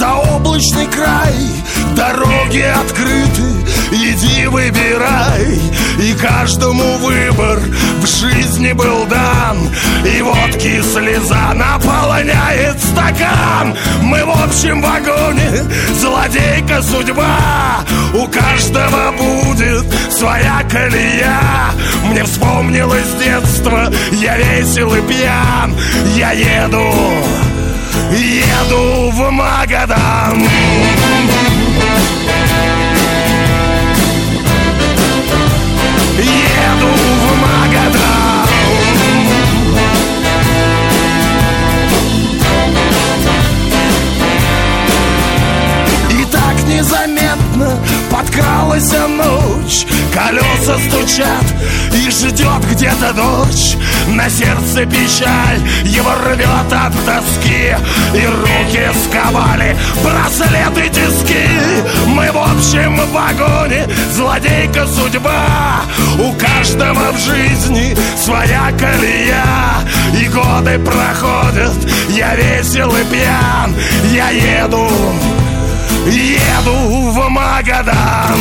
заоблачный край. Дороги открыты, иди выбирай. И каждому выбор в жизни был дан. И водки слеза наполняет стакан. Мы в общем вагоне, злодейка судьба. У каждого будет своя колея. Мне вспомнилось детство, я весел и пьян. Я еду в Магадан. Еду в Магадан. И так незаметно подкралась ночь. Колеса стучат и ждет где-то дочь. На сердце печаль, его рвет от тоски. И руки сковали браслеты, тиски. Мы в общем вагоне, злодейка судьба. У каждого в жизни своя колея. И годы проходят, я весел и пьян. Я еду в Магадан.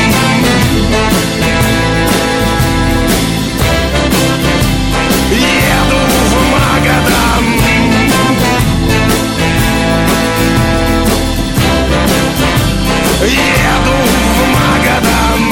Еду в Магадан. Еду в Магадан.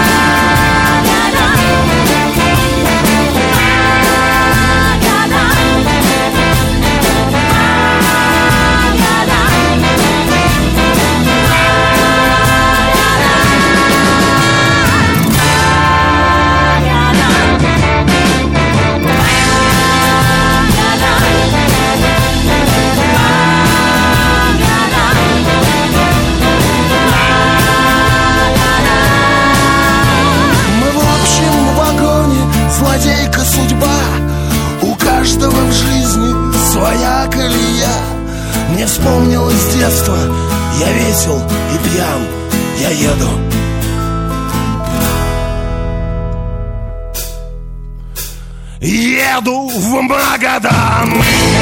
Злодейка судьба, у каждого в жизни своя колея. Мне вспомнилось детство, я весел и пьян. Я еду в Магадан.